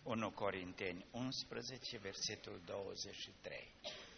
1 Corinteni 11, versetul 23.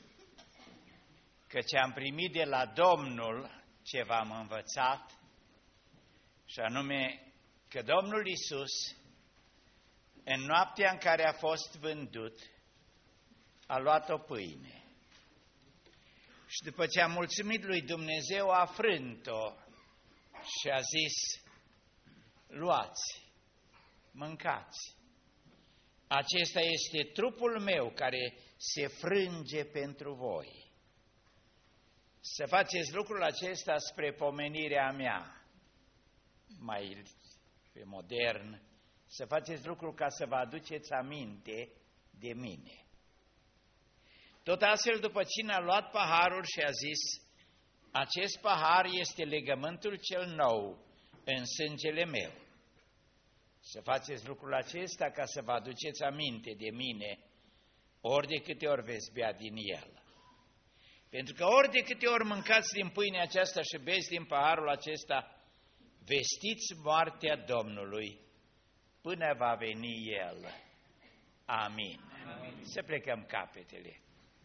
Căci am primit de la Domnul ce v-am învățat, și anume că Domnul Iisus, în noaptea în care a fost vândut, a luat o pâine și după ce a mulțumit lui Dumnezeu, a frânt-o și a zis: luați, mâncați. Acesta este trupul meu care se frânge pentru voi. Să faceți lucrul acesta spre pomenirea mea. Mai modern, să faceți lucrul ca să vă aduceți aminte de mine. Tot astfel, după cine a luat paharul și a zis: acest pahar este legământul cel nou în sângele meu. Să faceți lucrul acesta ca să vă aduceți aminte de mine ori de câte ori veți bea din el. Pentru că ori de câte ori mâncați din pâinea aceasta și beți din paharul acesta, vestiți moartea Domnului până va veni El. Amin. Amin. Să plecăm capetele.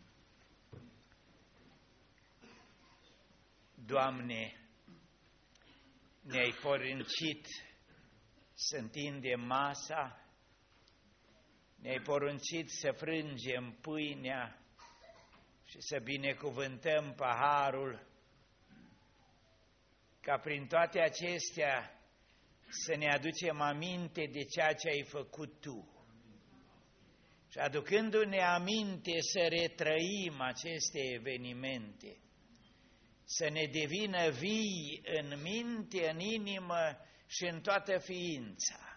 Doamne, ne-ai poruncit să întindem masa, ne-ai poruncit să frângem pâinea și să binecuvântăm paharul, ca prin toate acestea să ne aducem aminte de ceea ce ai făcut Tu. Și aducându-ne aminte să retrăim aceste evenimente, să ne devină vii în minte, în inimă și în toată ființa.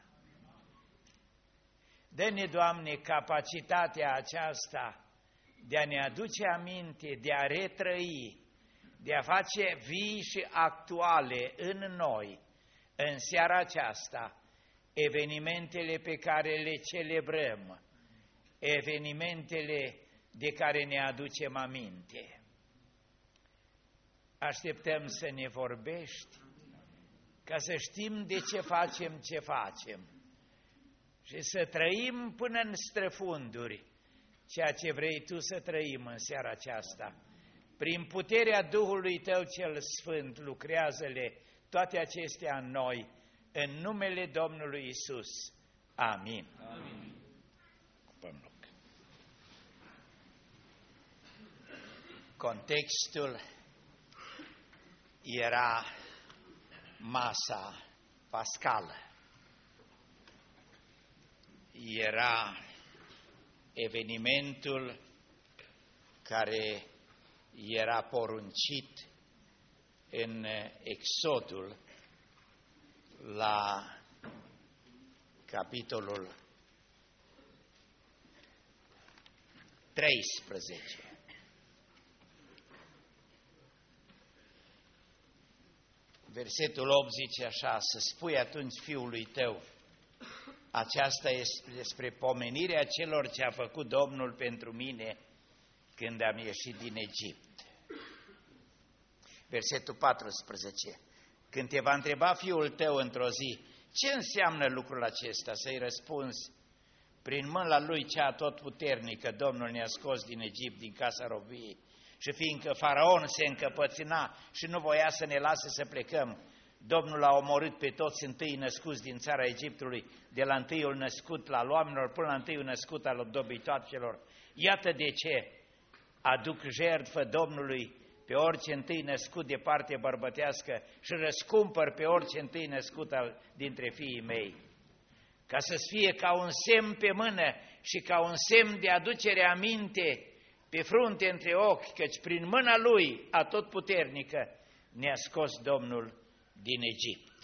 Dă-ne, Doamne, capacitatea aceasta de a ne aduce aminte, de a retrăi, de a face vii și actuale în noi, în seara aceasta, evenimentele pe care le celebrăm, evenimentele de care ne aducem aminte. Așteptăm să ne vorbești, ca să știm de ce facem ce facem și să trăim până în străfunduri ceea ce vrei Tu să trăim în seara aceasta. Prin puterea Duhului Tău cel Sfânt, lucrează-le toate acestea în noi, în numele Domnului Isus. Amin. Amin. Contextul era masa pascală. Era evenimentul care era poruncit în Exodul la capitolul 13. Versetul 8 zice așa: să spui atunci fiului tău, aceasta este despre pomenirea celor ce a făcut Domnul pentru mine când am ieșit din Egipt. Versetul 14. Când te va întreba fiul tău într-o zi, ce înseamnă lucrul acesta, să-i răspunzi: prin mâna lui cea atotputernică, Domnul ne-a scos din Egipt, din casa robiei. Și fiindcă Faraon se încăpățâna și nu voia să ne lase să plecăm, Domnul a omorât pe toți întâi născuți din țara Egiptului, de la întâiul născut al oamenilor până la întâiul născut al dobitoacelor. Iată de ce aduc jertfă Domnului pe orice întâi născut de parte bărbătească și răscumpăr pe orice întâi născut dintre fiii mei, ca să fie ca un semn pe mână și ca un semn de aducere aminte pe frunte între ochi, căci prin mâna Lui atotputernică ne-a scos Domnul din Egipt.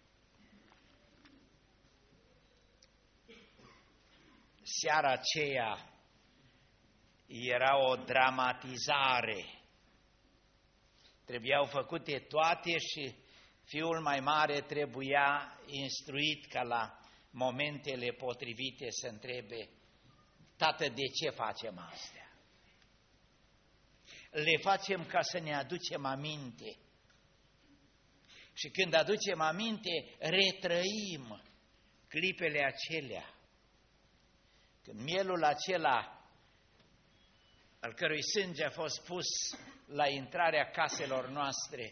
Seara aceea era o dramatizare. Trebuiau făcute toate și fiul mai mare trebuia instruit ca la momentele potrivite să întrebe: tată, de ce facem astea? Le facem ca să ne aducem aminte. Și când aducem aminte, retrăim clipele acelea. când mielul acela, al cărui sânge a fost pus la intrarea caselor noastre,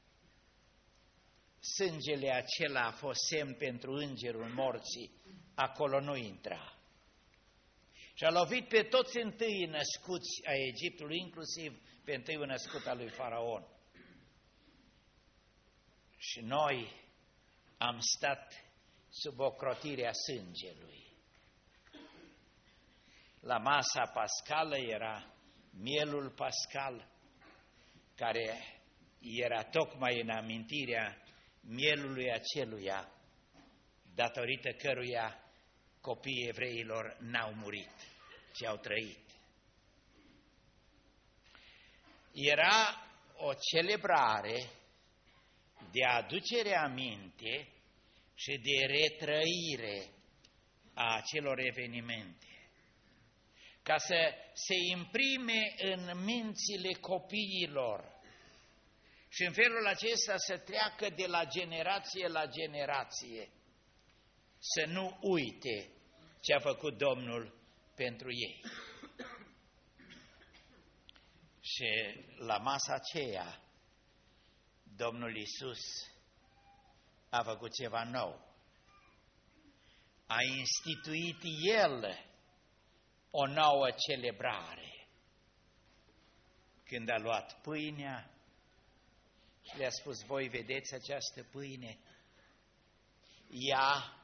sângele acela a fost semn pentru îngerul morții, acolo nu intra. Și a lovit pe toți întâi născuți a Egiptului, inclusiv pe întâiul născut al lui Faraon. Și noi am stat sub ocrotirea sângelui. La masa pascală era mielul pascal, care era tocmai în amintirea mielului aceluia, datorită căruia copiii evreilor n-au murit, ci au trăit. Era o celebrare de aducere aminte și de retrăire a acelor evenimente, ca să se imprime în mințile copiilor și în felul acesta să treacă de la generație la generație, să nu uite ce a făcut Domnul pentru ei. Și la masa aceea, Domnul Iisus a făcut ceva nou. A instituit El o nouă celebrare. Când a luat pâinea și le-a spus, voi vedeți această pâine? Ea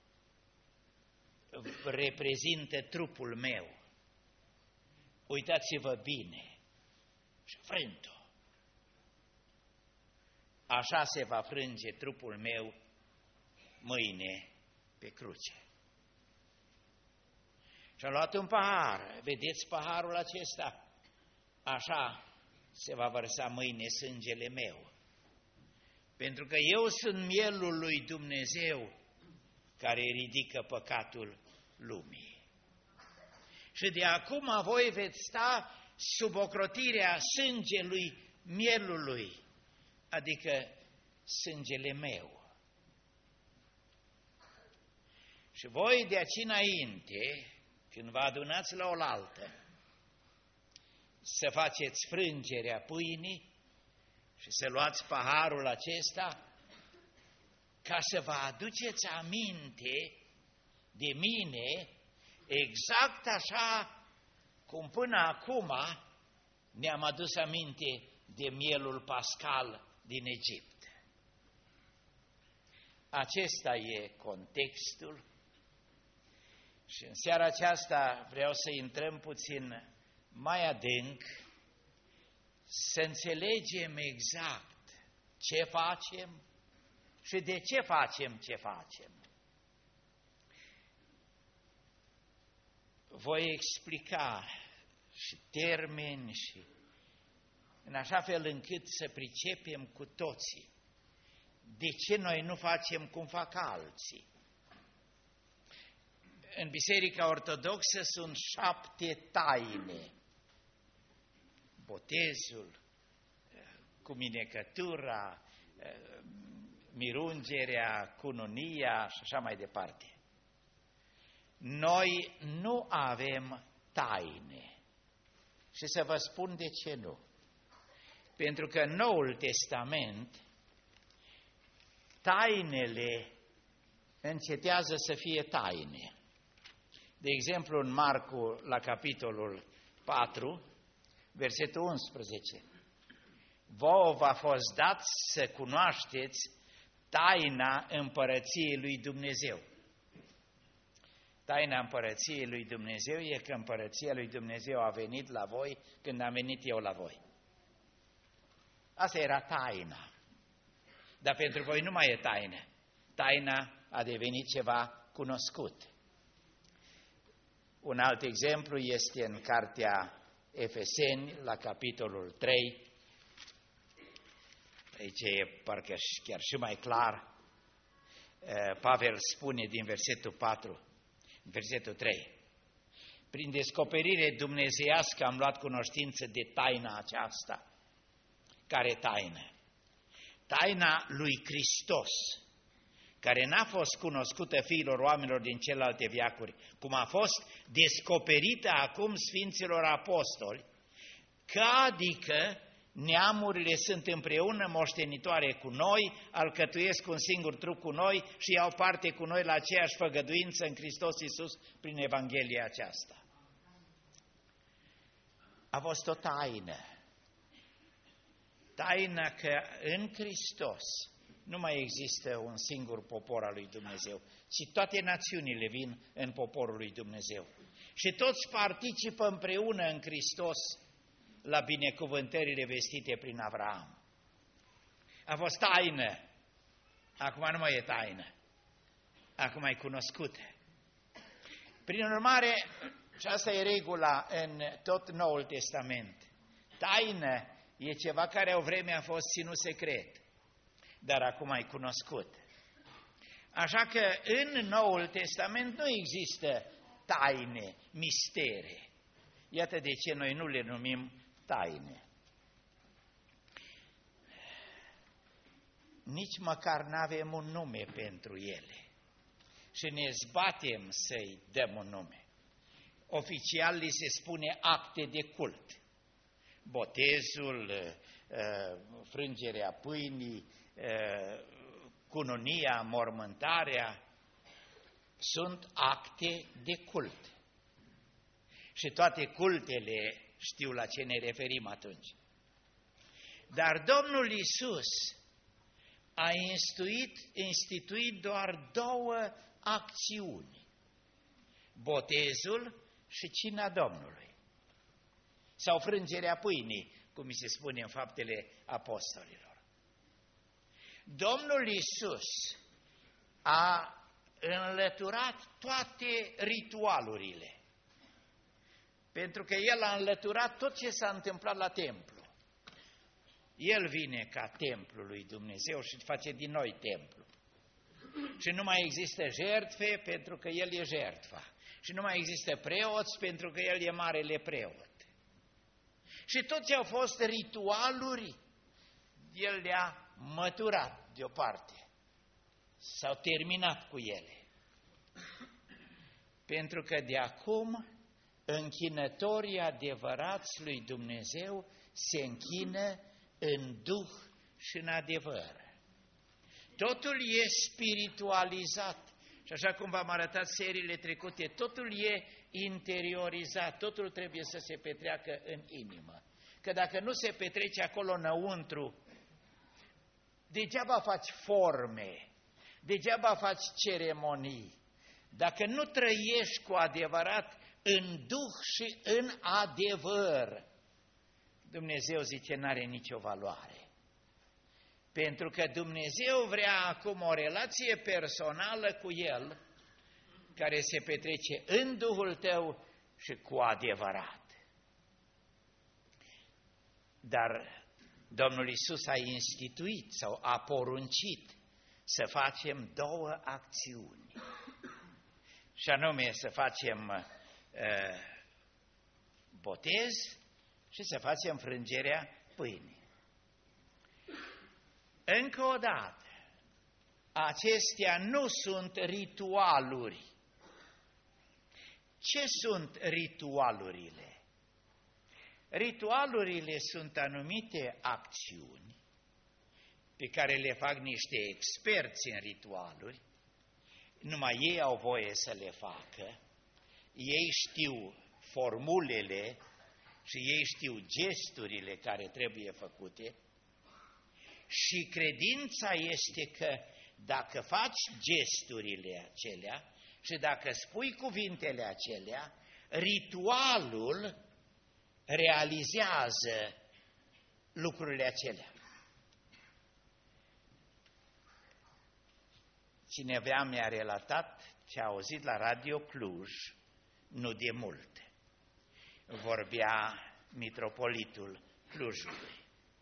reprezintă trupul meu. Uitați-vă bine și frântă. Așa se va frânge trupul meu mâine pe cruce. Și a luat un pahar. Vedeți paharul acesta? Așa se va vărsa mâine sângele meu. Pentru că eu sunt mielul lui Dumnezeu care ridică păcatul lumii. Și de acum voi veți sta sub ocrotirea sângelui mielului, adică sângele meu. Și voi de aici înainte, când vă adunați la oaltă, să faceți frângerea pâinii și să luați paharul acesta, ca să vă aduceți aminte de mine, exact așa cum până acum ne-am adus aminte de mielul pascal din Egipt. Acesta e contextul și în seara aceasta vreau să intrăm puțin mai adânc, să înțelegem exact ce facem și de ce facem ce facem. Voi explica și termeni și în așa fel încât să pricepem cu toții de ce noi nu facem cum fac alții. În Biserica Ortodoxă sunt 7 taine. Botezul, cuminecătura, mirungerea, cununia și așa mai departe. Noi nu avem taine. Și să vă spun de ce nu. Pentru că în Noul Testament tainele încetează să fie taine. De exemplu, în Marcu, la capitolul 4, versetul 11. Vouă v-a fost dat să cunoașteți taina împărăției lui Dumnezeu. Taina împărăției lui Dumnezeu e că împărăția lui Dumnezeu a venit la voi când am venit eu la voi. Asta era taina. Dar pentru voi nu mai e taină. Taina a devenit ceva cunoscut. Un alt exemplu este în cartea Efeseni, la capitolul 3. Aici e parcă chiar și mai clar. Pavel spune din versetul 4, versetul 3. Prin descoperire dumnezeiască am luat cunoștință de taina aceasta. Care taină? Taina lui Hristos, care n-a fost cunoscută fiilor oamenilor din celelalte veacuri, cum a fost descoperită acum Sfinților Apostoli, că adică neamurile sunt împreună moștenitoare cu noi, alcătuiesc un singur trup cu noi și iau parte cu noi la aceeași făgăduință în Hristos Iisus prin Evanghelia aceasta. A fost o taină. Taina că în Hristos nu mai există un singur popor al lui Dumnezeu, ci toate națiunile vin în poporul lui Dumnezeu. Și toți participă împreună în Hristos la binecuvântările vestite prin Avraam. A fost taină, acum nu mai e taină, acum e cunoscută. Prin urmare, și asta e regula în tot Noul Testament, taină e ceva care o vreme a fost ținut secret, dar acum e cunoscut. Așa că în Noul Testament nu există taine, mistere. Iată de ce noi nu le numim taine. Nici măcar n-avem un nume pentru ele și ne zbatem să-i dăm un nume. Oficial li se spune acte de cult. Botezul, frângerea pâinii, cununia, mormântarea, sunt acte de cult. Și toate cultele știu la ce ne referim atunci. Dar Domnul Iisus a instituit doar două acțiuni: botezul și cina Domnului. Sau frângerea pâinii, cum mi se spune în Faptele Apostolilor. Domnul Iisus a înlăturat toate ritualurile, pentru că El a înlăturat tot ce s-a întâmplat la templu. El vine ca templul lui Dumnezeu și face din noi templu. Și nu mai există jertfe pentru că El e jertfa. Și nu mai există preoți pentru că El e marele preot. Și tot ce au fost ritualuri, El le-a măturat deoparte. S-au terminat cu ele. Pentru că de acum închinătorii adevărați lui Dumnezeu se închină în duh și în adevăr. Totul e spiritualizat. Și așa cum v-am arătat seriile trecute, totul e interiorizat, totul trebuie să se petreacă în inimă. Că dacă nu se petrece acolo înăuntru, degeaba faci forme, degeaba faci ceremonii. Dacă nu trăiești cu adevărat în duh și în adevăr, Dumnezeu zice, n-are nicio valoare. Pentru că Dumnezeu vrea acum o relație personală cu El, care se petrece în Duhul tău și cu adevărat. Dar Domnul Iisus a instituit sau a poruncit să facem două acțiuni. Și anume să facem botez și să facem frângerea pâinii. Încă o dată, acestea nu sunt ritualuri. Ce sunt ritualurile? Ritualurile sunt anumite acțiuni pe care le fac niște experți în ritualuri, numai ei au voie să le facă, ei știu formulele și ei știu gesturile care trebuie făcute. Și credința este că dacă faci gesturile acelea și dacă spui cuvintele acelea, ritualul realizează lucrurile acelea. Cineva mi-a relatat ce a auzit la Radio Cluj, nu de mult. Vorbea mitropolitul Clujului.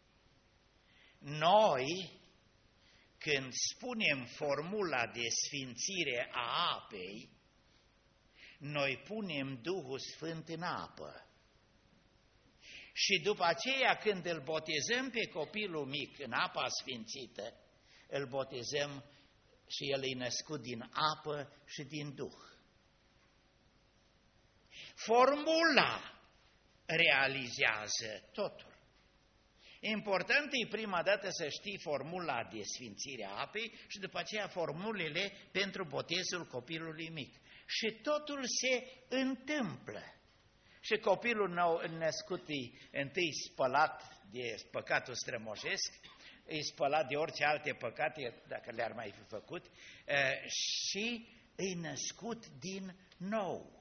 Noi, când spunem formula de sfințire a apei, noi punem Duhul Sfânt în apă. Și după aceea, când îl botezăm pe copilul mic în apa sfințită, îl botezăm și el e născut din apă și din Duh. Formula realizează totul. Important e prima dată să știi formula de sfințire a apei și după aceea formulele pentru botezul copilului mic. Și totul se întâmplă. Și copilul nou născut e întâi spălat de păcatul strămoșesc, e spălat de orice alte păcate, dacă le-ar mai fi făcut, și e născut din nou.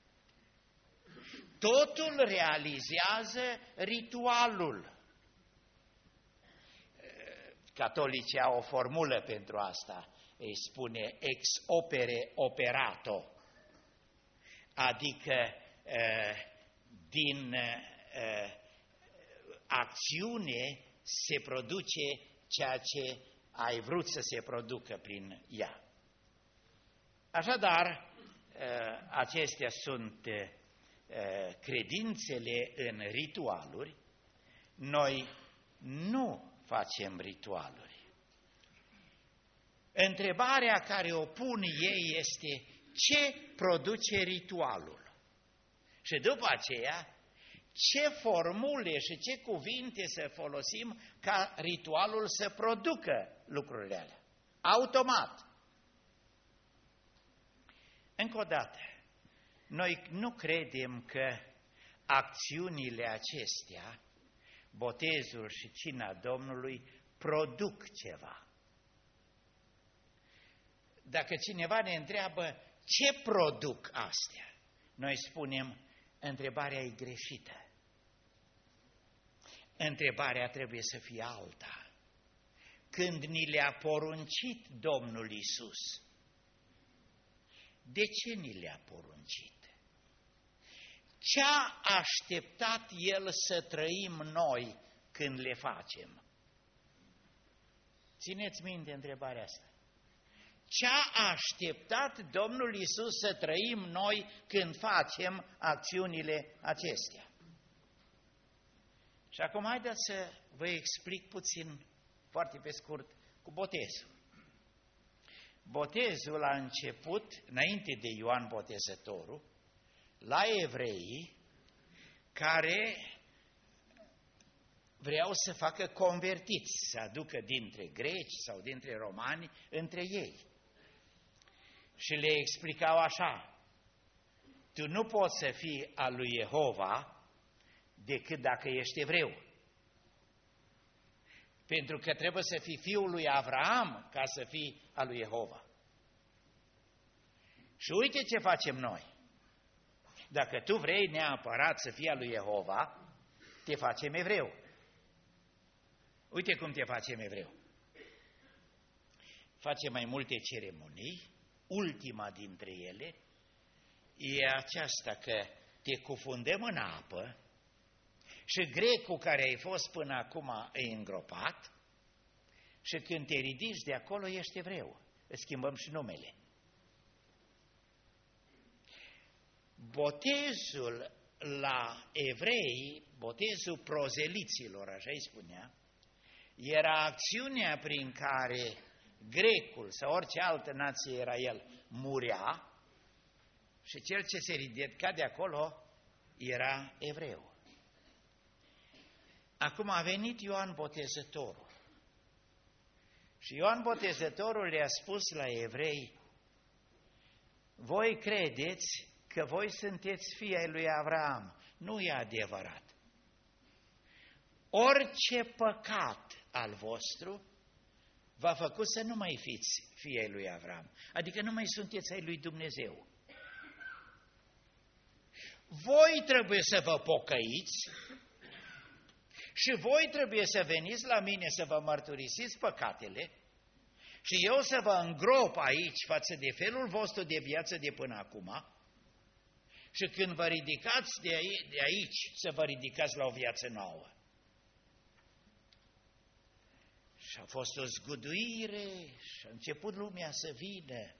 Totul realizează ritualul. Catolicii au o formulă pentru asta, îi spune ex opere operato, adică din acțiune se produce ceea ce ai vrut să se producă prin ea. Așadar, acestea sunt credințele în ritualuri. Noi nu facem ritualuri. Întrebarea care o pun ei este: ce produce ritualul? Și după aceea, ce formule și ce cuvinte să folosim ca ritualul să producă lucrurile alea? Automat. Încă o dată, noi nu credem că acțiunile acestea, botezul și cina Domnului, produc ceva. Dacă cineva ne întreabă ce produc astea, noi spunem: întrebarea e greșită. Întrebarea trebuie să fie alta. Când ni le-a poruncit Domnul Iisus, de ce ni le-a poruncit? Ce-a așteptat El să trăim noi când le facem? Țineți minte întrebarea asta. Ce-a așteptat Domnul Iisus să trăim noi când facem acțiunile acestea? Și acum haideți să vă explic puțin, foarte pe scurt, cu botezul. Botezul a început înainte de Ioan Botezătorul, la evrei care vreau să facă convertiți, să aducă dintre greci sau dintre romani între ei. Și le explicau așa: tu nu poți să fii al lui Jehova decât dacă ești evreu. Pentru că trebuie să fii fiul lui Avraam ca să fii al lui Jehova. Și uite ce facem noi. Dacă tu vrei neapărat să fii al lui Jehova, te facem evreu. Uite cum te facem evreu. Facem mai multe ceremonii. Ultima dintre ele e aceasta că te cufundăm în apă și grecul care ai fost până acum e îngropat și când te ridici de acolo ești evreu. Îți schimbăm și numele. Botezul la evrei, botezul prozeliților, așa îi spunea, era acțiunea prin care grecul sau orice altă nație era el murea și cel ce se ridica de acolo era evreu. Acum a venit Ioan Botezătorul și Ioan Botezătorul le-a spus la evrei: voi credeți că voi sunteți fii ai lui Avraam. Nu e adevărat. Orice păcat al vostru v-a făcut să nu mai fiți fii ai lui Avraam. Adică nu mai sunteți ai lui Dumnezeu. Voi trebuie să vă pocăiți și voi trebuie să veniți la mine să vă mărturisiți păcatele și eu să vă îngrop aici față de felul vostru de viață de până acum și când vă ridicați de aici să vă ridicați la o viață nouă. Și a fost o zguduire și a început lumea să vină.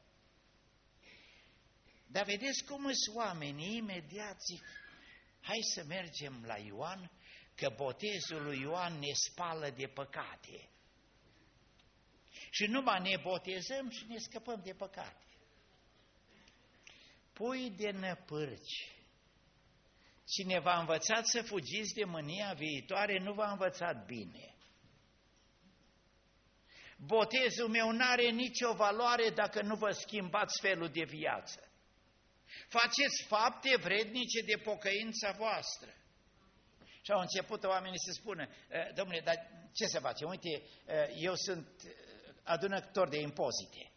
Dar vedeți cum sunt oamenii, imediat zic: hai să mergem la Ioan, că botezul lui Ioan ne spală de păcate. Și numai ne botezăm și ne scăpăm de păcate. Pui de năpârci. Cine v-a învățat să fugiți de mânia viitoare, nu v-a învățat bine. Botezul meu n-are nicio valoare dacă nu vă schimbați felul de viață. Faceți fapte vrednice de pocăința voastră. Și au început oamenii să spună, domnule, dar ce să facem? Uite, eu sunt adunător de impozite.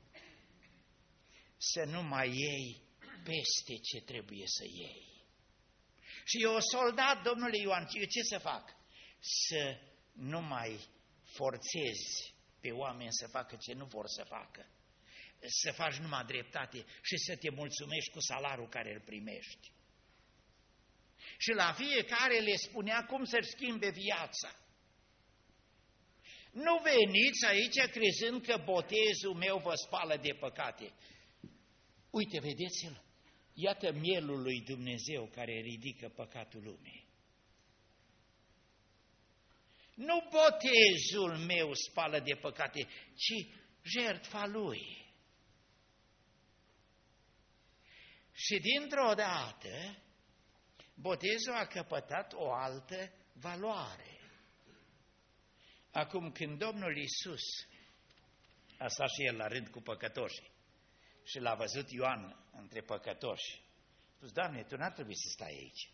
Să nu mai iei peste ce trebuie să iei. Și eu, soldat, domnule Ioan, eu ce să fac? Să nu mai forțezi pe oameni să facă ce nu vor să facă. Să faci numai dreptate și să te mulțumești cu salariul care îl primești. Și la fiecare le spunea cum să-și schimbe viața. Nu veniți aici crezând că botezul meu vă spală de păcate. Uite, vedeți-l, iată mielul lui Dumnezeu care ridică păcatul lumii. Nu botezul meu spală de păcate, ci jertfa lui. Și dintr-o dată, botezul a căpătat o altă valoare. Acum, când Domnul Iisus a stat și el la rând cu păcătoșii și l-a văzut Ioan între păcătoși, a spus, Doamne, tu n-ar trebui să stai aici.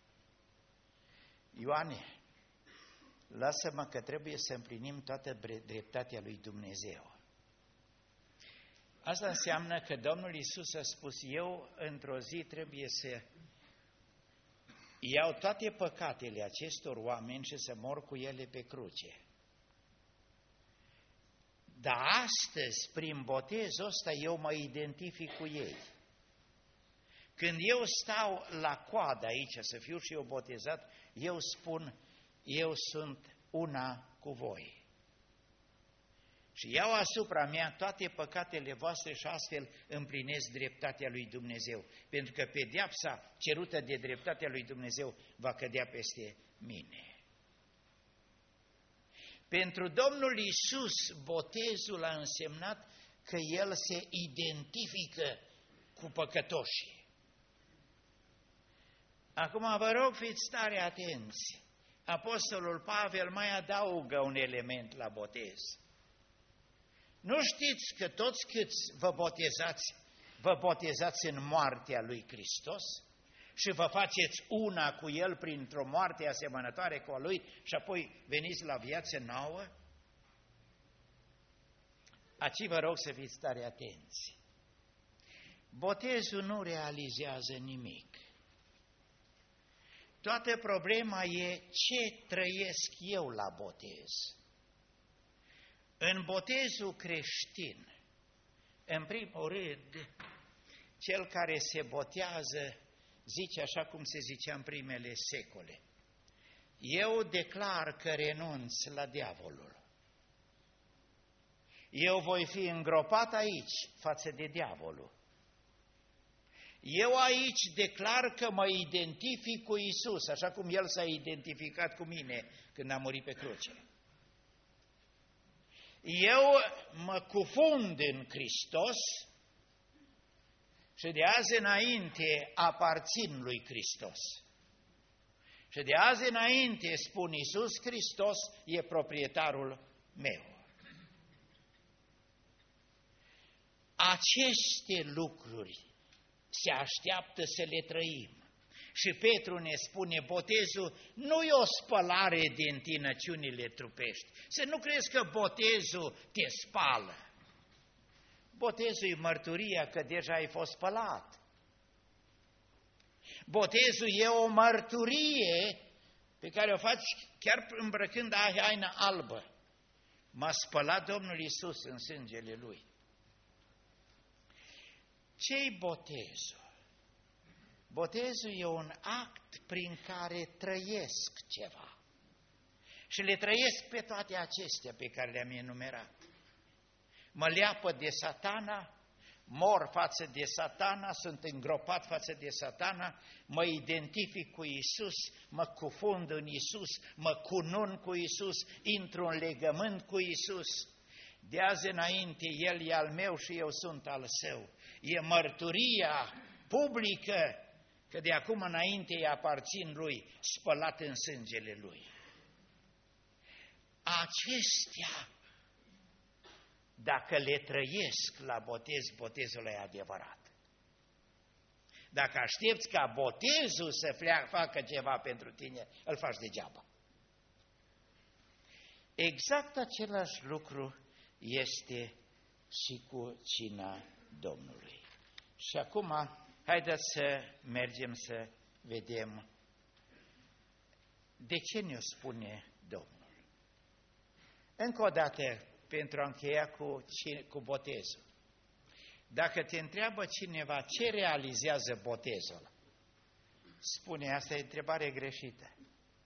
Ioane, lasă-mă că trebuie să împlinim toată dreptatea lui Dumnezeu. Asta înseamnă că Domnul Iisus a spus, eu într-o zi trebuie să iau toate păcatele acestor oameni și să mor cu ele pe cruce. Dar astăzi, prin botezul ăsta, eu mă identific cu ei. Când eu stau la coadă aici să fiu și eu botezat, eu spun, eu sunt una cu voi. Și iau asupra mea toate păcatele voastre și astfel împlinesc dreptatea lui Dumnezeu. Pentru că pedeapsa cerută de dreptatea lui Dumnezeu va cădea peste mine. Pentru Domnul Iisus, botezul a însemnat că El se identifică cu păcătoșii. Acum vă rog, fiți tare atenți. Apostolul Pavel mai adaugă un element la botez. Nu știți că toți câți vă botezați în moartea lui Hristos și vă faceți una cu El printr-o moarte asemănătoare cu a Lui și apoi veniți la viață nouă? Aici vă rog să fiți tare atenți. Botezul nu realizează nimic. Toată problema e ce trăiesc eu la botez. În botezul creștin, în primul rând, cel care se botează zice așa cum se zicea în primele secole. Eu declar că renunț la diavolul. Eu voi fi îngropat aici față de diavolul. Eu aici declar că mă identific cu Iisus, așa cum El s-a identificat cu mine când a murit pe cruce. Eu mă cufund în Hristos și de azi înainte aparțin lui Hristos. Și de azi înainte, spun, Iisus Hristos e proprietarul meu. Aceste lucruri se așteaptă să le trăim. Și Petru ne spune, botezul nu e o spălare de întinăciunile trupești. Să nu crezi că botezul te spală. Botezul e mărturia că deja ai fost spălat. Botezul e o mărturie pe care o faci chiar îmbrăcând haina albă. M-a spălat Domnul Iisus în sângele Lui. Ce-i botezul? Botezul e un act prin care trăiesc ceva. Și le trăiesc pe toate acestea pe care le-am enumerat. Mă leapă de Satana, mor față de Satana, sunt îngropat față de Satana, mă identific cu Iisus, mă cufund în Iisus, mă cunun cu Iisus, intru în legământ cu Iisus. De azi înainte, El e al meu și eu sunt al Său. E mărturia publică că de acum înainte îi aparțin Lui, spălat în sângele Lui. Acestea, dacă le trăiesc la botez, botezul e adevărat. Dacă aștepți ca botezul să facă ceva pentru tine, îl faci degeaba. Exact același lucru este și cu cina Domnului. Și acum, haideți să mergem să vedem de ce ne-o spune Domnul. Încă o dată, pentru a încheia cu botezul. Dacă te întreabă cineva ce realizează botezul, spune, asta e întrebare greșită.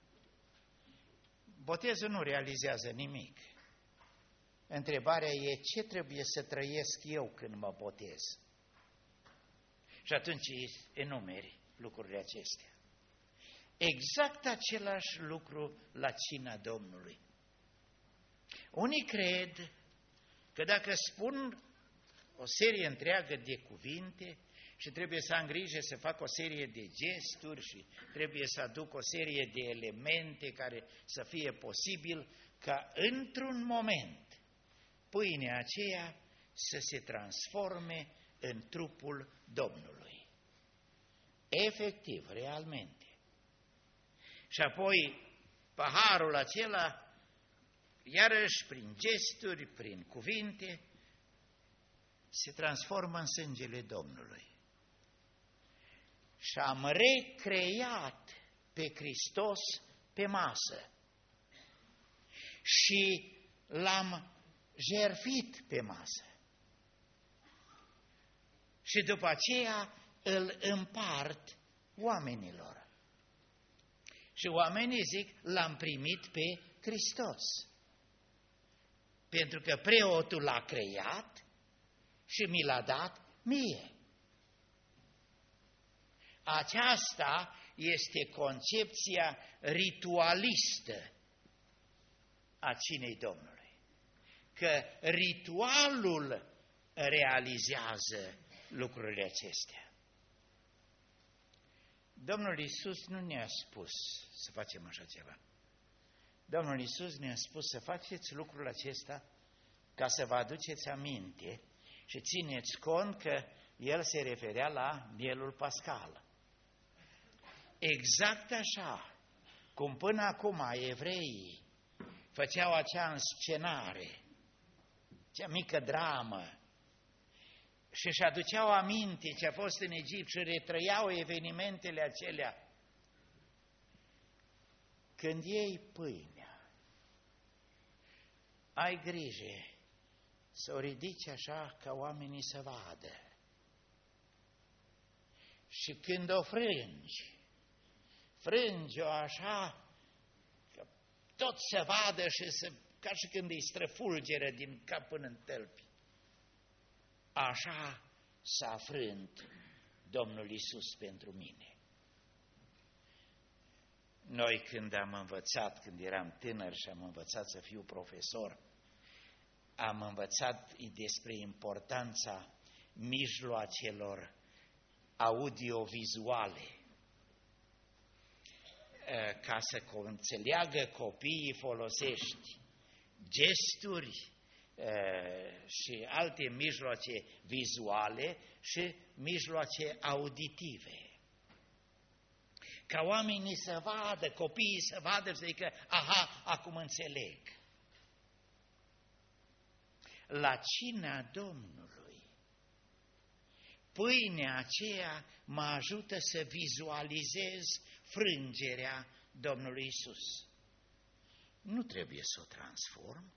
Botezul nu realizează nimic. Întrebarea e ce trebuie să trăiesc eu când mă botez. Și atunci enumeri lucrurile acestea. Exact același lucru la cina Domnului. Unii cred că dacă spun o serie întreagă de cuvinte și trebuie să am grijă să fac o serie de gesturi și trebuie să aduc o serie de elemente care să fie posibil ca într-un moment pâinea aceea să se transforme în trupul Domnului. Efectiv, realmente. Și apoi paharul acela, iarăși prin gesturi, prin cuvinte, se transformă în sângele Domnului. Și am recreat pe Hristos pe masă și l-am jertfit pe masă. Și după aceea îl împart oamenilor. Și oamenii zic, l-am primit pe Hristos. Pentru că preotul l-a creat și mi l-a dat mie. Aceasta este concepția ritualistă a cinei Domnului. Că ritualul realizează lucrurile acestea. Domnul Iisus nu ne-a spus să facem așa ceva. Domnul Iisus ne-a spus să faceți lucrul acesta ca să vă aduceți aminte și țineți cont că El se referea la mielul pascal. Exact așa cum până acum evreii făceau acea înscenare, acea mică dramă, și își aduceau aminte ce a fost în Egipt și retrăiau evenimentele acelea. Când iei pâinea, ai grijă să o ridici așa ca oamenii să vadă. Și când o frângi-o așa, că tot să vadă și ca și când îi străfulgeră din cap până în tălpi. Așa s-a frânt Domnul Iisus pentru mine. Noi când am învățat, când eram tânăr și am învățat să fiu profesor, am învățat despre importanța mijloacelor audiovizuale. Ca să înțeleagă copiii folosești gesturi și alte mijloace vizuale și mijloace auditive. Ca oamenii să vadă, copiii să vadă și să zică, aha, acum înțeleg. La cina Domnului, pâinea aceea mă ajută să vizualizez frângerea Domnului Iisus. Nu trebuie să o transform,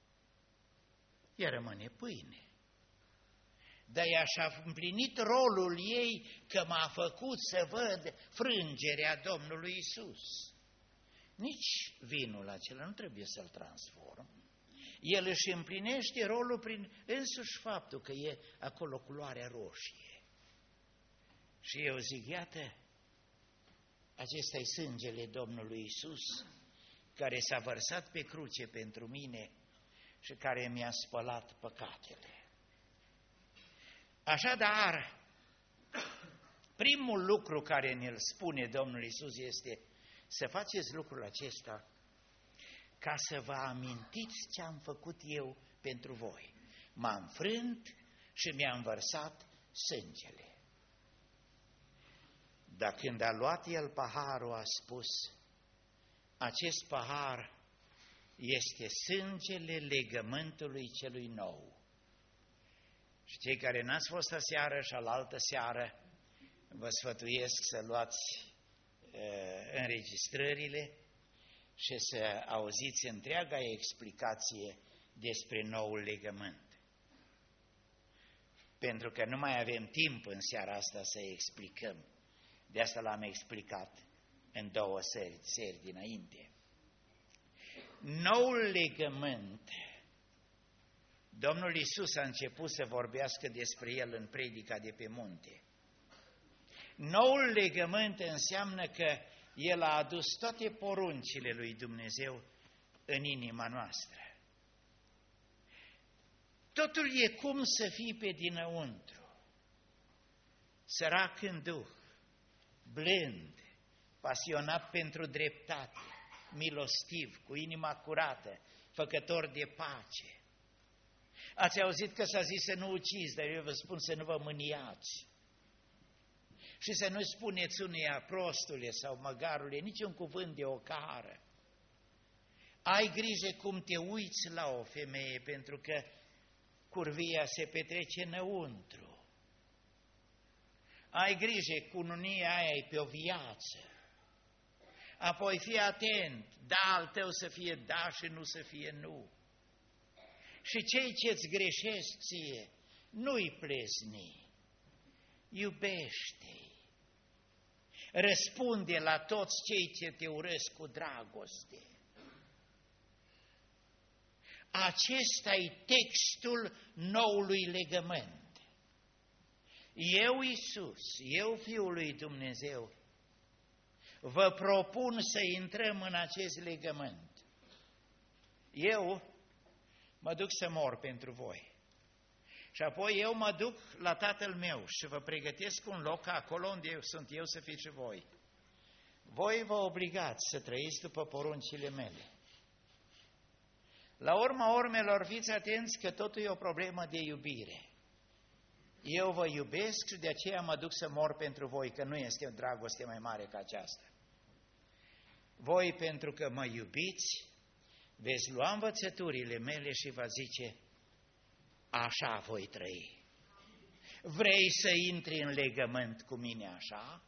ea rămâne pâine. Dar ea și-a împlinit rolul ei că m-a făcut să văd frângerea Domnului Iisus. Nici vinul acela nu trebuie să-l transform. El își împlinește rolul prin însuși faptul că e acolo culoarea roșie. Și eu zic, iată, acesta e sângele Domnului Iisus, care s-a vărsat pe cruce pentru mine și care mi-a spălat păcatele. Așadar, primul lucru care ne-l spune Domnul Iisus este să faceți lucrul acesta ca să vă amintiți ce am făcut eu pentru voi. M-am frânt și mi-am vărsat sângele. Dar când a luat el paharul, a spus, acest pahar este sângele legământului celui nou. Și cei care n-ați fost aseară și alaltă seară, vă sfătuiesc să luați înregistrările și să auziți întreaga explicație despre noul legământ. Pentru că nu mai avem timp în seara asta să explicăm. De asta l-am explicat în 2 seri dinainte. Noul legământ, Domnul Iisus a început să vorbească despre el în predica de pe munte. Noul legământ înseamnă că El a adus toate poruncile lui Dumnezeu în inima noastră. Totul e cum să fii pe dinăuntru, sărac în duh, blând, pasionat pentru dreptate, milostiv, cu inima curată, făcător de pace. Ați auzit că s-a zis să nu ucizi, dar eu vă spun să nu vă mâniați. Și să nu spuneți unuia prostule sau măgarule niciun cuvânt de ocară. Ai grijă cum te uiți la o femeie, pentru că curvia se petrece înăuntru. Ai grijă, cununia aia e pe o viață. Apoi fii atent, da al tău să fie da și nu să fie nu. Și cei ce-ți greșesc ție, nu-i plezni, iubește-i. Răspunde la toți cei ce te urăsc cu dragoste. Acesta e textul noului legământ. Eu, Iisus, eu, Fiul lui Dumnezeu, vă propun să intrăm în acest legământ. Eu mă duc să mor pentru voi. Și apoi eu mă duc la Tatăl meu și vă pregătesc un loc acolo unde eu sunt eu să fiți și voi. Voi vă obligați să trăiți după poruncile mele. La urma urmelor, fiți atenți că totul e o problemă de iubire. Eu vă iubesc și de aceea mă duc să mor pentru voi, că nu este o dragoste mai mare ca aceasta. Voi, pentru că mă iubiți, veți lua învățăturile mele și va zice, așa voi trăi. Vrei să intri în legământ cu mine așa?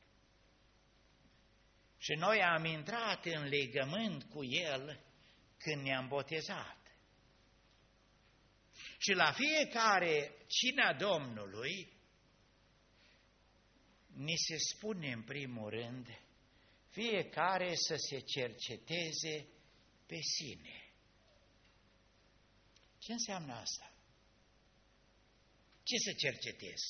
Și noi am intrat în legământ cu El când ne-am botezat. Și la fiecare cina Domnului ni se spune în primul rând, fiecare să se cerceteze pe sine. Ce înseamnă asta? Ce să cercetez?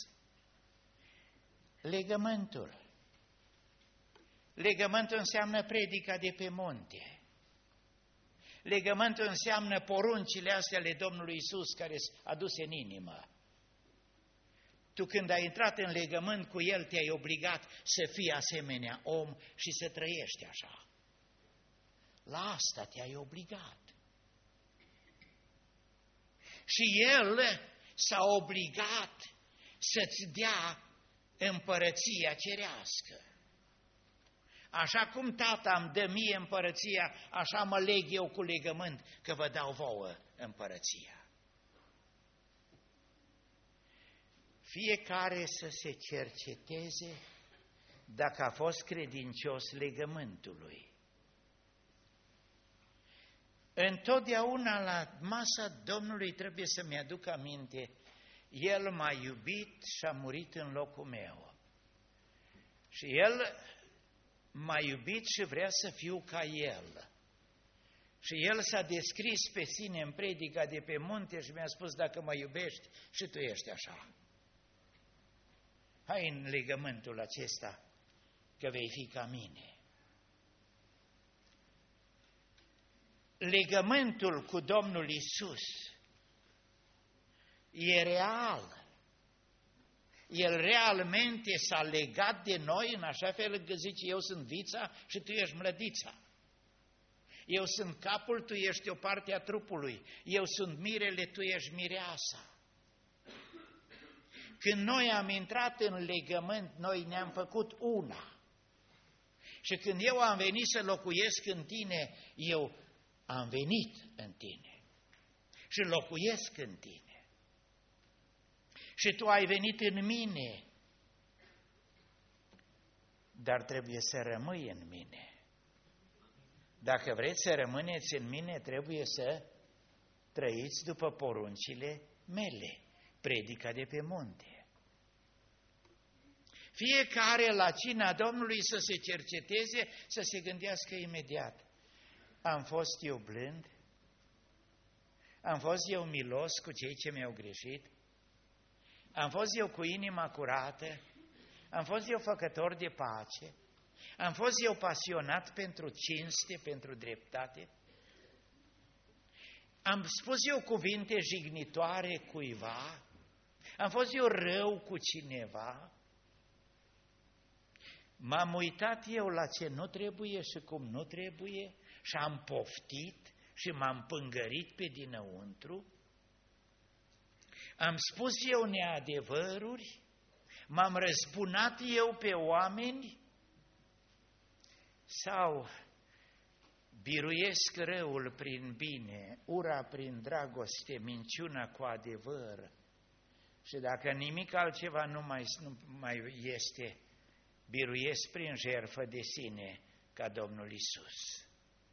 Legământul. Legământul înseamnă predica de pe munte. Legământul înseamnă poruncile astea ale Domnului Iisus care sunt aduse în inimă. Tu când ai intrat în legământ cu El, te-ai obligat să fii asemenea om și să trăiești așa. La asta te-ai obligat. Și El s-a obligat să-ți dea împărăția cerească. Așa cum Tata îmi dă mie împărăția, așa mă leg eu cu legământ, că vă dau vouă împărăția. Fiecare să se cerceteze dacă a fost credincios legământului. Întotdeauna la masa Domnului trebuie să-mi aduc aminte, El m-a iubit și a murit în locul meu. Și El m-a iubit și vrea să fiu ca El. Și El s-a descris pe sine în predica de pe munte și mi-a spus, dacă mă iubești, și tu ești așa. Hai în legământul acesta, că vei fi ca mine. legământul cu Domnul Isus e real. El realmente s-a legat de noi în așa fel că zice, eu sunt vița și tu ești mlădița. Eu sunt capul, tu ești o parte a trupului. Eu sunt mirele, tu ești mireasa. Când noi am intrat în legământ, noi ne-am făcut una. Și când eu am venit să locuiesc în tine, eu am venit în tine. Și locuiesc în tine. Și tu ai venit în mine. Dar trebuie să rămâi în mine. Dacă vreți să rămâneți în mine, trebuie să trăiți după poruncile mele. Predica de pe munte. Fiecare la cina Domnului să se cerceteze, să se gândească imediat. Am fost eu blând? Am fost eu milos cu cei ce mi-au greșit? Am fost eu cu inima curată? Am fost eu făcător de pace? Am fost eu pasionat pentru cinste, pentru dreptate? Am spus eu cuvinte jignitoare cuiva? Am fost eu rău cu cineva? M-am uitat eu la ce nu trebuie și cum nu trebuie și am poftit și m-am pângărit pe dinăuntru? Am spus eu neadevăruri? M-am răzbunat eu pe oameni? Sau biruiesc răul prin bine, ura prin dragoste, minciuna cu adevăr? Și dacă nimic altceva nu mai este, biruiesc prin jertfă de sine ca Domnul Isus.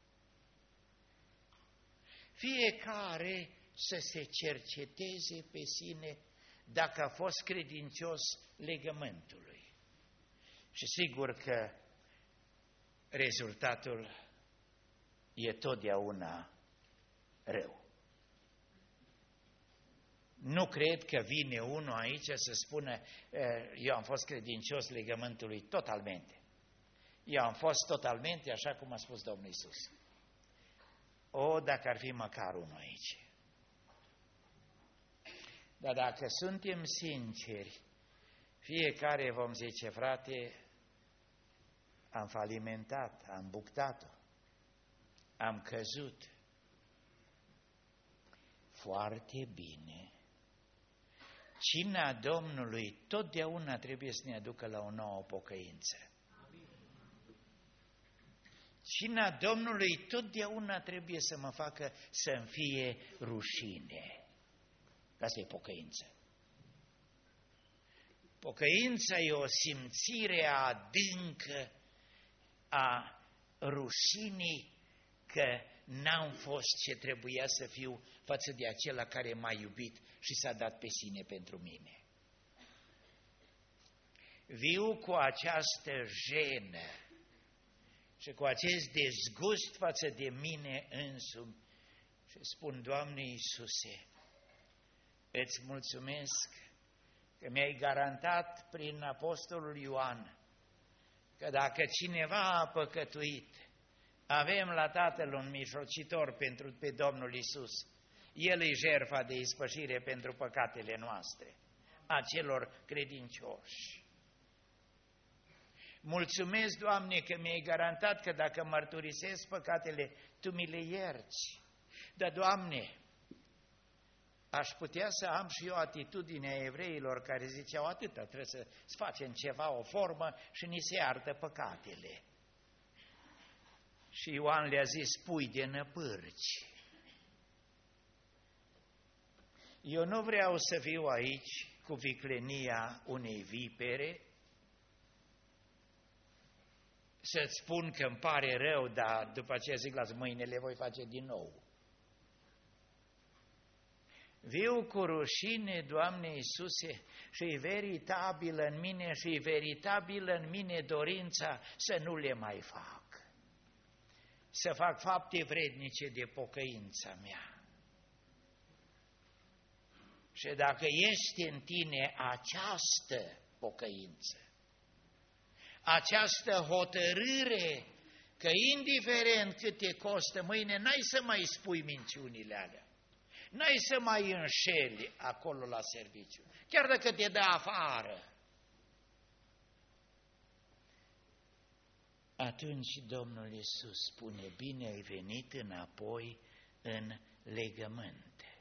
Fiecare să se cerceteze pe sine dacă a fost credincios legământului. Și sigur că rezultatul e totdeauna rău. Nu cred că vine unul aici să spună, eu am fost credincios legământului totalmente. Eu am fost totalmente așa cum a spus Domnul Iisus. O, dacă ar fi măcar unul aici. Dar dacă suntem sinceri, fiecare vom zice, frate, am falimentat, am buctat-o, am căzut. Foarte bine. Cina Domnului totdeauna trebuie să ne aducă la o nouă pocăință. Cina Domnului totdeauna trebuie să mă facă să-mi fie rușine. Asta e pocăință. Pocăința e o simțire adâncă a rușinii că n-am fost ce trebuia să fiu față de acela care m-a iubit și s-a dat pe sine pentru mine. Viu cu această jenă și cu acest dezgust față de mine însumi și spun, Doamne Iisuse, îți mulțumesc că mi-ai garantat prin Apostolul Ioan că dacă cineva a păcătuit, avem la Tatăl un mijlocitor pe Domnul Iisus. El e jertfa de ispășire pentru păcatele noastre, a celor credincioși. Mulțumesc, Doamne, că mi-ai garantat că dacă mărturisesc păcatele, Tu mi le ierți. Dar, Doamne, aș putea să am și eu atitudinea evreilor care ziceau atâta, trebuie să facem ceva, o formă și ni se iartă păcatele. Și Ioan le-a zis, pui de năpârci. Eu nu vreau să fiu aici cu viclenia unei vipere, să-ți spun că îmi pare rău, dar după aceea zic, las mâine le voi face din nou. Viu cu rușine, Doamne Iisuse, și e veritabilă în mine și e veritabilă în mine dorința să nu le mai fac. Să fac fapte vrednice de pocăința mea. Și dacă este în tine această pocăință, această hotărâre că indiferent cât te costă mâine, n-ai să mai spui minciunile alea. N-ai să mai înșeli acolo la serviciu, chiar dacă te dă afară. Atunci Domnul Iisus spune, bine ai venit înapoi în legământe.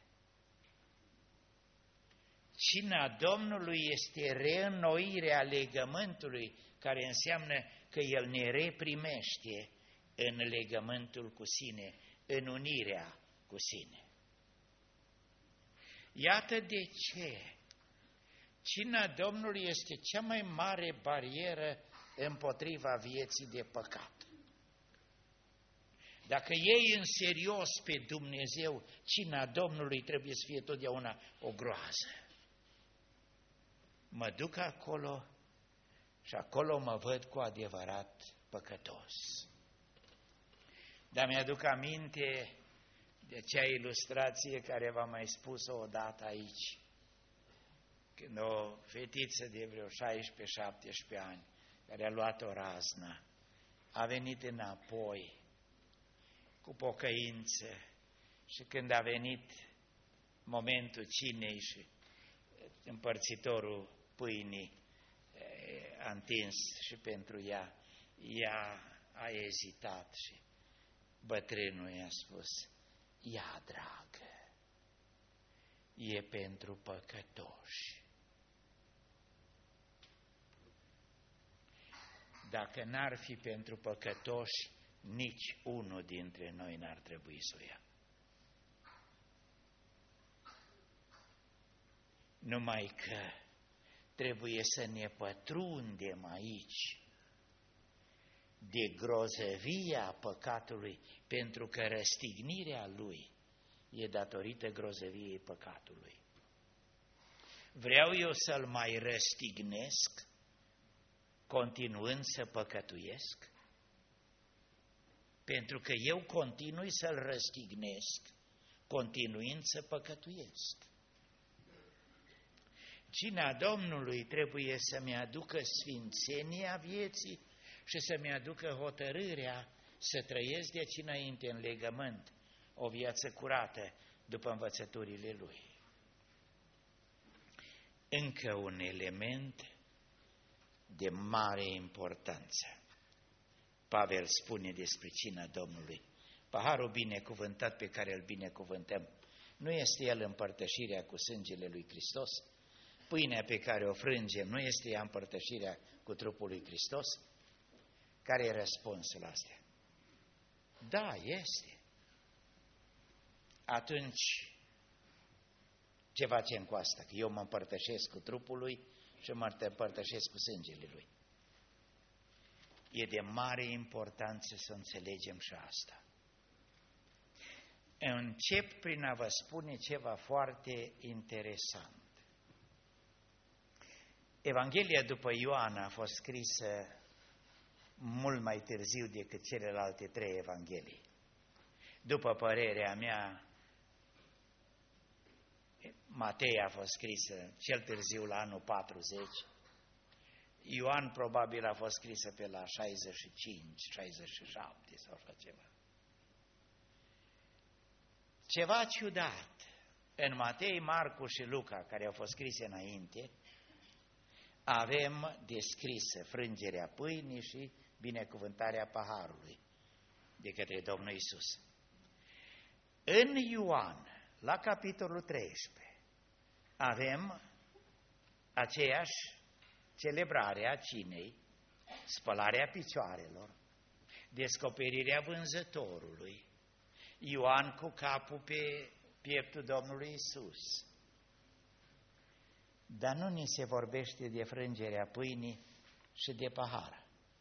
Cina Domnului este reînnoirea legământului, care înseamnă că El ne reprimește în legământul cu sine, în unirea cu sine. Iată de ce cina Domnului este cea mai mare barieră împotriva vieții de păcat. Dacă iei în serios pe Dumnezeu, cina Domnului trebuie să fie totdeauna o groază. Mă duc acolo și acolo mă văd cu adevărat păcătos. Dar mi-aduc aminte de acea ilustrație care v-am mai spus-o odată aici, când o fetiță de vreo 16-17 ani, care a luat o raznă, a venit înapoi cu pocăință și când a venit momentul cinei și împărțitorul pâinii a întins și pentru ea, ea a ezitat și bătrânul i-a spus, ia, dragă, e pentru păcătoși. Dacă n-ar fi pentru păcătoși, nici unul dintre noi n-ar trebui să o ia. Numai că trebuie să ne pătrundem aici de grozăvia păcatului, pentru că răstignirea lui e datorită grozăviei păcatului. Vreau eu să-l mai răstignesc, continuând să păcătuiesc? Pentru că eu continui să-l răstignesc, continuind să păcătuiesc. Cina Domnului trebuie să-mi aducă sfințenia vieții și să-mi aducă hotărârea să trăiesc de aici înainte în legământ o viață curată după învățăturile Lui. Încă un element de mare importanță. Pavel spune despre cina Domnului, paharul binecuvântat pe care îl binecuvântăm, nu este el împărtășirea cu sângele lui Hristos? Pâinea pe care o frângem, nu este ea împărtășirea cu trupul lui Hristos? Care e răspunsul la astea? Da, este. Atunci, ce facem cu asta? Că eu mă împărtășesc cu trupul lui și mă împărtășesc cu sângele lui. E de mare importanță să înțelegem și asta. Încep prin a vă spune ceva foarte interesant. Evanghelia după Ioan a fost scrisă mult mai târziu decât celelalte 3 evanghelii. După părerea mea, Matei a fost scrisă cel târziu la anul 40, Ioan probabil a fost scrisă pe la 65, 67 sau așa ceva. Ceva ciudat, în Matei, Marcu și Luca, care au fost scrise înainte, avem descrisă frângerea pâinii și binecuvântarea paharului de către Domnul Iisus. În Ioan, la capitolul 13, avem aceeași celebrare a cinei, spălarea picioarelor, descoperirea vânzătorului, Ioan cu capul pe pieptul Domnului Iisus. Dar nu ni se vorbește de frângerea pâinii și de pahar.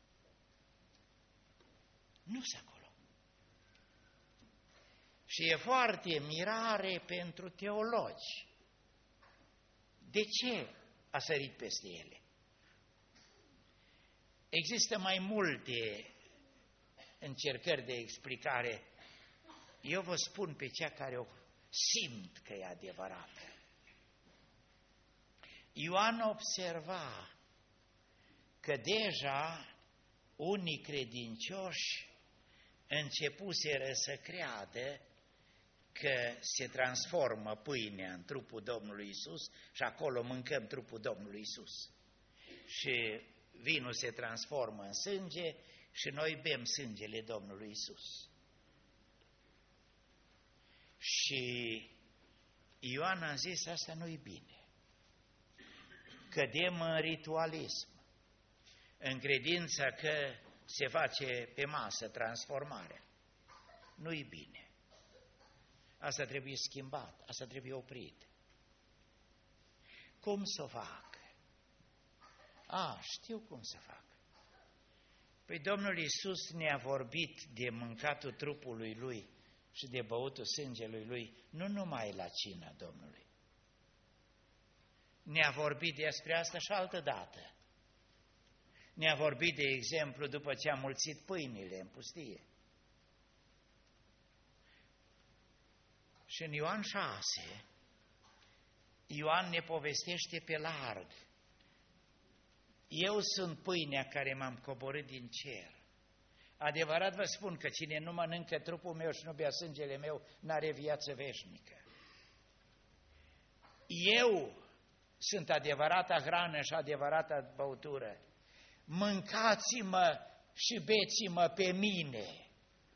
Nu-s acolo. Și e foarte mirare pentru teologi. De ce a sărit peste ele? Există mai multe încercări de explicare. Eu vă spun pe cea care o simt că e adevărată. Ioan observa că deja unii credincioși începuseră să creadă că se transformă pâinea în trupul Domnului Isus și acolo mâncăm trupul Domnului Isus. Și vinul se transformă în sânge și noi bem sângele Domnului Isus. Și Ioan a zis, asta nu-i bine. Cădem în ritualism, în credința că se face pe masă transformarea. Nu-i bine. Asta trebuie schimbat, asta trebuie oprit. Cum să o fac? Știu cum să fac. Păi Domnul Iisus ne-a vorbit de mâncatul trupului Lui și de băutul sângelui Lui, nu numai la cina Domnului. Ne-a vorbit despre asta și altă dată. Ne-a vorbit, de exemplu, după ce a mulțit pâinile în pustie. Și în Ioan 6, Ioan ne povestește pe larg. Eu sunt pâinea care m-am coborât din cer. Adevărat vă spun că cine nu mănâncă trupul meu și nu bea sângele meu, n-are viață veșnică. Eu sunt adevărata hrană și adevărata băutură. Mâncați-mă și beți-mă pe mine.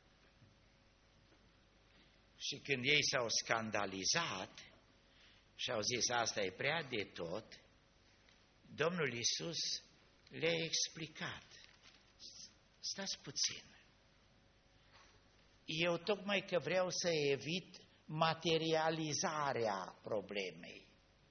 Și când ei s-au scandalizat și au zis asta e prea de tot, Domnul Iisus le-a explicat. Stați puțin. Eu tocmai că vreau să evit materializarea problemei.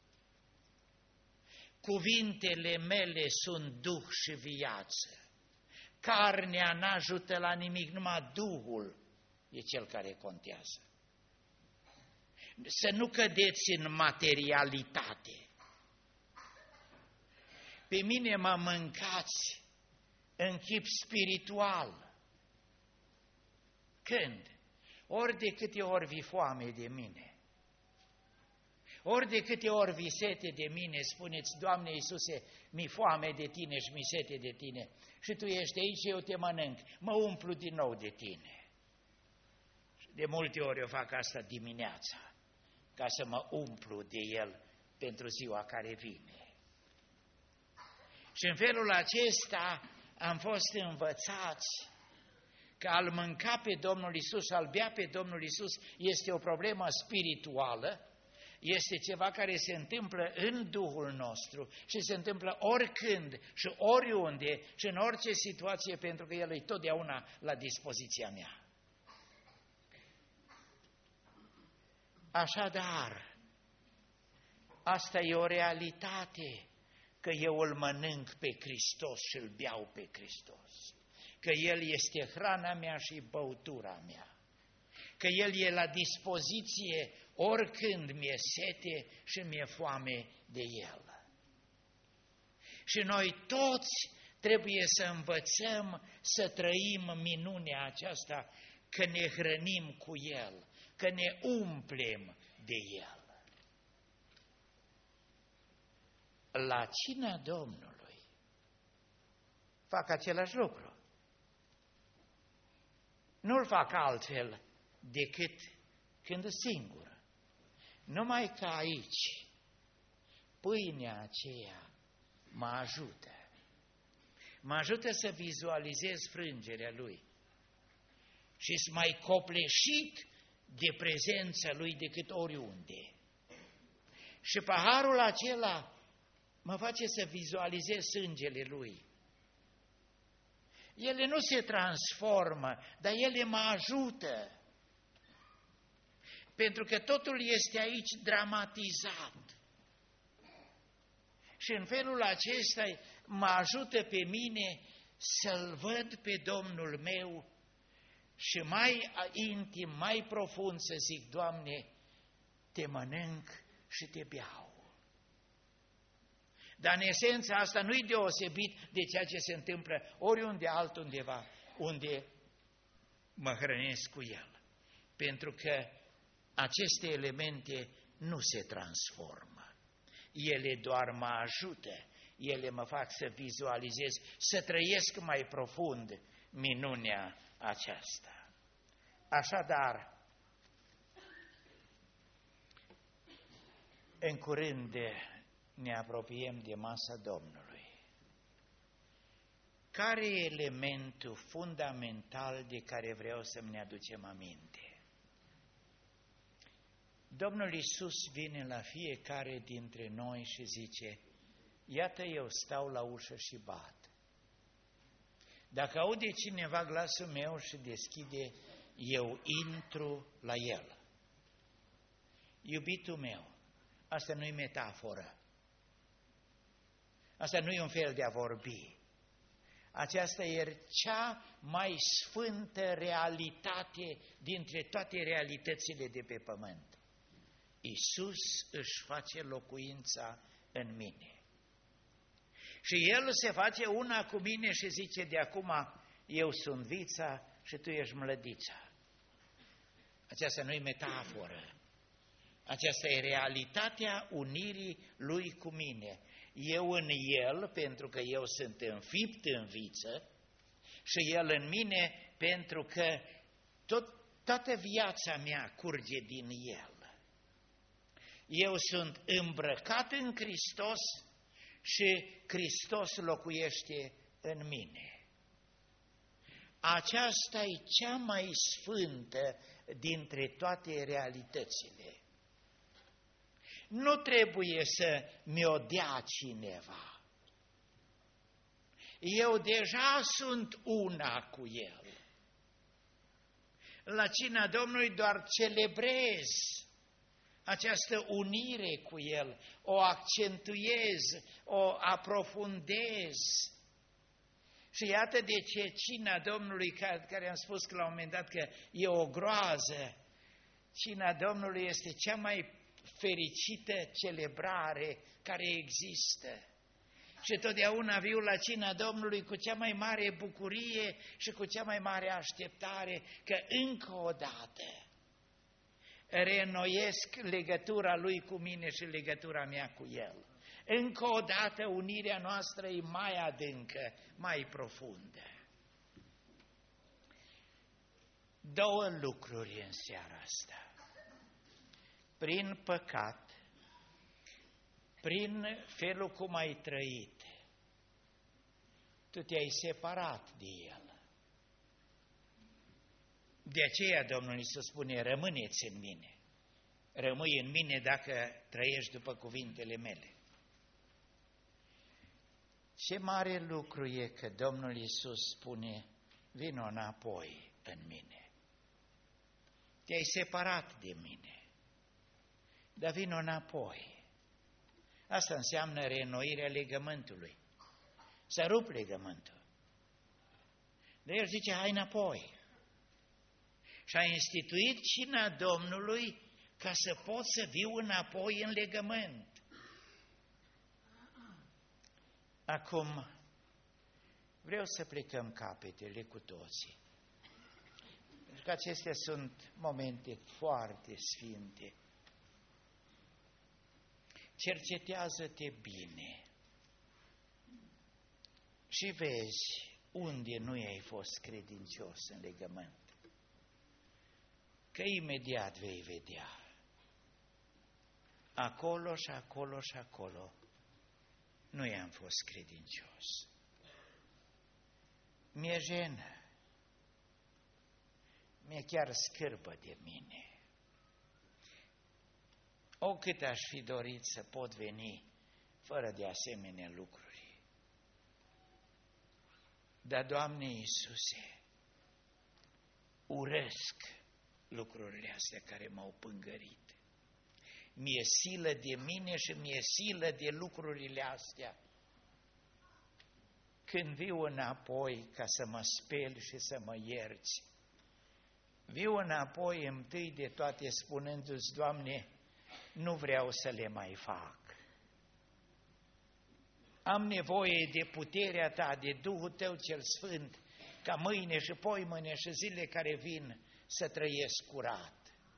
Cuvintele mele sunt duh și viață. Carnea n-ajută la nimic, numai Duhul e cel care contează. Să nu cădeți în materialitate. Pe mine mă mâncați în chip spiritual. Când? Ori de câte ori vi foame de mine, ori de câte ori vi sete de mine, spuneți, Doamne Iisuse, mi foame de Tine și mi sete de Tine și Tu ești aici, eu te mănânc, mă umplu din nou de Tine. Și de multe ori eu fac asta dimineața, ca să mă umplu de El pentru ziua care vine. Și în felul acesta am fost învățați că al mânca pe Domnul Iisus, al bea pe Domnul Iisus este o problemă spirituală, este ceva care se întâmplă în Duhul nostru și se întâmplă oricând și oriunde și în orice situație, pentru că El e totdeauna la dispoziția mea. Așadar, asta e o realitate, că eu îl mănânc pe Hristos și îl beau pe Hristos, că El este hrana mea și băutura mea, că El e la dispoziție oricând mi-e sete și mi-e foame de El. Și noi toți trebuie să învățăm să trăim minunea aceasta, că ne hrănim cu El, că ne umplem de El. La cina Domnului fac același lucru. Nu-l fac altfel decât când e singur. Numai că aici pâinea aceea mă ajută. Mă ajută să vizualizez frângerea Lui și sunt mai copleșit de prezența Lui decât oriunde. Și paharul acela mă face să vizualizez sângele Lui. Ele nu se transformă, dar ele mă ajută. Pentru că totul este aici dramatizat. Și în felul acesta mă ajută pe mine să-L văd pe Domnul meu și mai intim, mai profund să zic, Doamne, te mănânc și te beau. Dar în esența asta nu-i deosebit de ceea ce se întâmplă oriunde altundeva, unde mă hrănesc cu El. Pentru că aceste elemente nu se transformă. Ele doar mă ajută, ele mă fac să vizualizez, să trăiesc mai profund minunea aceasta. Așadar, în curând ne apropiem de masa Domnului. Care e elementul fundamental de care vreau să ne aducem aminte? Domnul Iisus vine la fiecare dintre noi și zice: iată, eu stau la ușă și bat. Dacă aude cineva glasul meu și deschide, eu intru la el. Iubitul meu, asta nu-i metaforă. Asta nu e un fel de a vorbi. Aceasta e cea mai sfântă realitate dintre toate realitățile de pe pământ. Iisus își face locuința în mine. Și El se face una cu mine și zice: de acum eu sunt vița și tu ești mlădița. Aceasta nu e metaforă. Aceasta e realitatea unirii Lui cu mine. Eu în El, pentru că eu sunt înfipt în viță, și El în mine, pentru că toată viața mea curge din El. Eu sunt îmbrăcat în Hristos și Hristos locuiește în mine. Aceasta e cea mai sfântă dintre toate realitățile. Nu trebuie să mi-o dea cineva. Eu deja sunt una cu El. La cina Domnului doar celebrez această unire cu El, o accentuez, o aprofundez. Și iată de ce cina Domnului, care am spus că la un moment dat că e o groază, cina Domnului este cea mai fericită celebrare care există. Și totdeauna viu la cina Domnului cu cea mai mare bucurie și cu cea mai mare așteptare că încă o dată reînnoiesc legătura Lui cu mine și legătura mea cu El. Încă o dată unirea noastră e mai adâncă, mai profundă. Două lucruri în seara asta. Prin păcat, prin felul cum ai trăit, tu te-ai separat de El. De aceea Domnul Iisus spune: rămâneți în mine. Rămâi în mine dacă trăiești după cuvintele mele. Ce mare lucru e că Domnul Iisus spune: vino înapoi în mine. Te-ai separat de mine, dar vino înapoi. Asta înseamnă reînnoirea legământului. Să rup legământul. Dar El zice: hai înapoi. Și a instituit cina Domnului ca să pot să viu înapoi în legământ. Acum vreau să plecăm capetele cu toții. Pentru că acestea sunt momente foarte sfinte. Cercetează-te bine și vezi unde nu ai fost credincios în legământ. Că imediat vei vedea. Acolo și acolo și acolo nu i-am fost credincios. Mi-e jenă. Mi-e chiar scârbă de mine. O, cât aș fi dorit să pot veni fără de asemenea lucruri. Dar, Doamne Iisuse, urăsc lucrurile astea care m-au pângărit. Mi-e silă de mine și mi-e silă de lucrurile astea. Când viu înapoi ca să mă speli și să mă ierți, viu înapoi întâi de toate spunându-ți: Doamne, nu vreau să le mai fac. Am nevoie de puterea Ta, de Duhul Tău cel Sfânt, ca mâine și poimâine și zile care vin să trăiesc curat.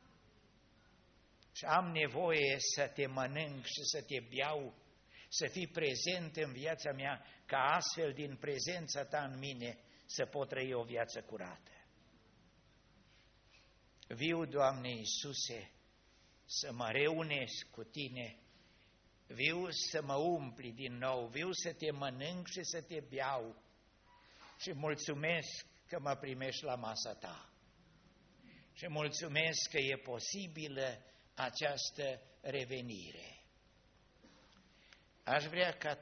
Și am nevoie să Te mănânc și să Te beau, să fii prezent în viața mea, ca astfel din prezența Ta în mine să pot trăi o viață curată. Viu, Doamne Iisuse, să mă reunesc cu Tine, viu să mă umpli din nou, viu să Te mănânc și să Te beau și mulțumesc că mă primești la masa Ta și mulțumesc că e posibilă această revenire. Aș vrea ca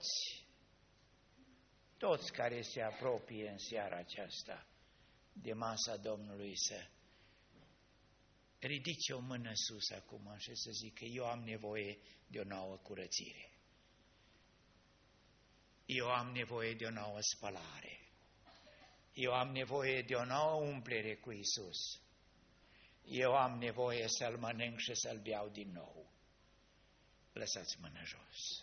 toți care se apropie în seara aceasta de masa Domnului să ridice o mână sus acum și să zică: eu am nevoie de o nouă curățire. Eu am nevoie de o nouă spălare. Eu am nevoie de o nouă umplere cu Iisus. Eu am nevoie să-L mănânc și să-L beau din nou. Lăsați mâna jos.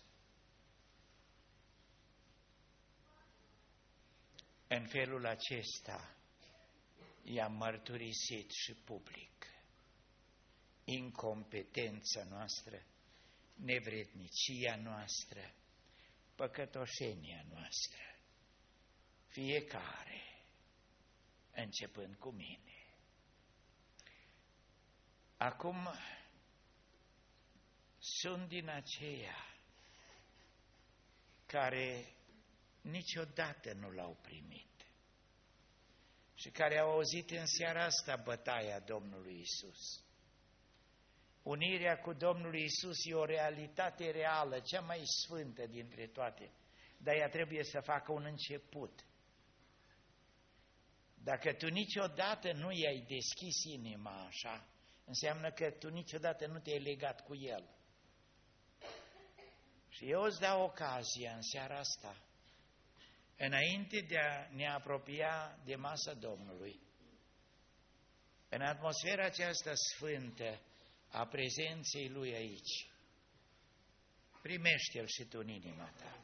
În felul acesta i-am mărturisit și public incompetența noastră, nevrednicia noastră, păcătoșenia noastră, fiecare, începând cu mine. Acum sunt din aceia care niciodată nu l-au primit și care au auzit în seara asta bătaia Domnului Iisus. Unirea cu Domnul Iisus e o realitate reală, cea mai sfântă dintre toate, dar ea trebuie să facă un început. Dacă tu niciodată nu i-ai deschis inima așa, înseamnă că tu niciodată nu te-ai legat cu El. Și eu îți dau ocazia în seara asta, înainte de a ne apropia de masa Domnului, în atmosfera aceasta sfântă a prezenței Lui aici, primește-L și tu în inima ta.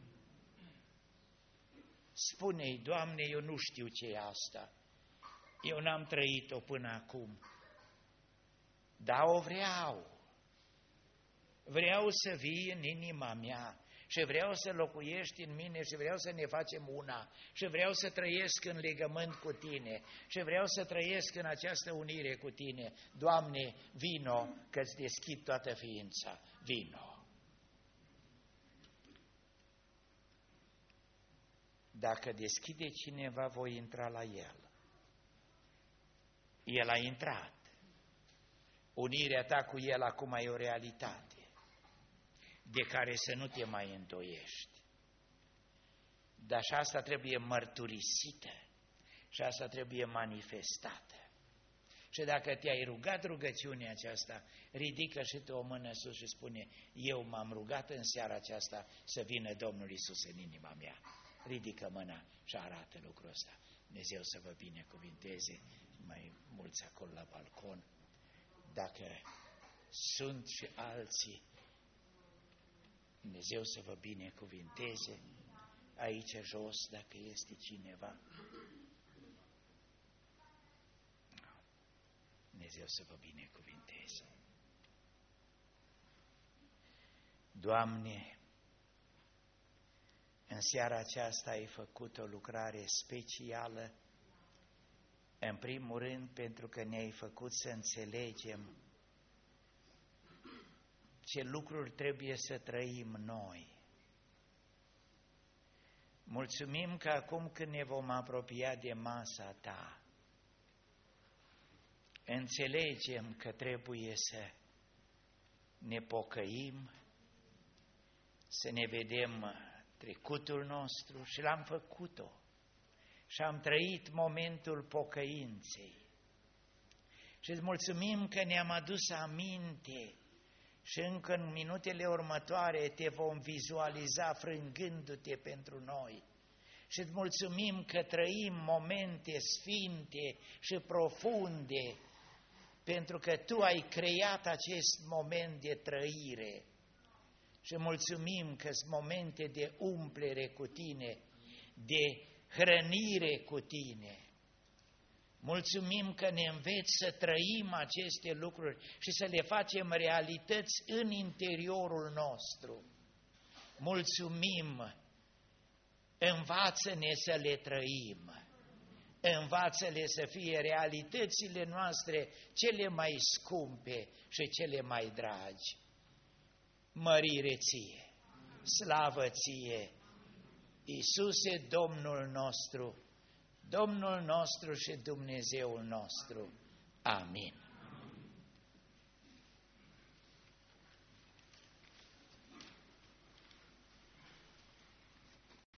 Spune-i: Doamne, eu nu știu ce e asta, eu n-am trăit-o până acum, dar o vreau. Vreau să vii în inima mea și vreau să locuiești în mine și vreau să ne facem una și vreau să trăiesc în legământ cu Tine și vreau să trăiesc în această unire cu Tine. Doamne, vino, că-ți deschid toată ființa, vino. Dacă deschide cineva, voi intra la El. El a intrat. Unirea ta cu El acum e o realitate de care să nu te mai îndoiești. Dar și asta trebuie mărturisită și asta trebuie manifestată. Și dacă te-ai rugat rugăciunea aceasta, ridică și tu o mână sus și spune: eu m-am rugat în seara aceasta să vină Domnul Iisus în inima mea. Ridică mâna și arată lucrul ăsta. Dumnezeu să vă binecuvinteze, mai mulți acolo la balcon. Dacă sunt și alții, Dumnezeu să vă binecuvinteze aici jos, dacă este cineva. Dumnezeu să vă binecuvinteze. Doamne, în seara aceasta ai făcut o lucrare specială, în primul rând pentru că ne-ai făcut să înțelegem ce lucruri trebuie să trăim noi. Mulțumim că acum când ne vom apropia de masa Ta, înțelegem că trebuie să ne pocăim, să ne vedem trecutul nostru și l-am făcut-o. Și am trăit momentul pocăinței. Și îți mulțumim că ne-am adus aminte și încă în minutele următoare te vom vizualiza frângându-te pentru noi. Și îți mulțumim că trăim momente sfinte și profunde, pentru că Tu ai creat acest moment de trăire. Și mulțumim că sunt momente de umplere cu Tine, de hrănire cu Tine. Mulțumim că ne înveți să trăim aceste lucruri și să le facem realități în interiorul nostru. Mulțumim, învață-ne să le trăim. Învață-le să fie realitățile noastre cele mai scumpe și cele mai dragi. Mărire ție, slavă ție, Iisuse, Domnul nostru și Dumnezeul nostru. Amin.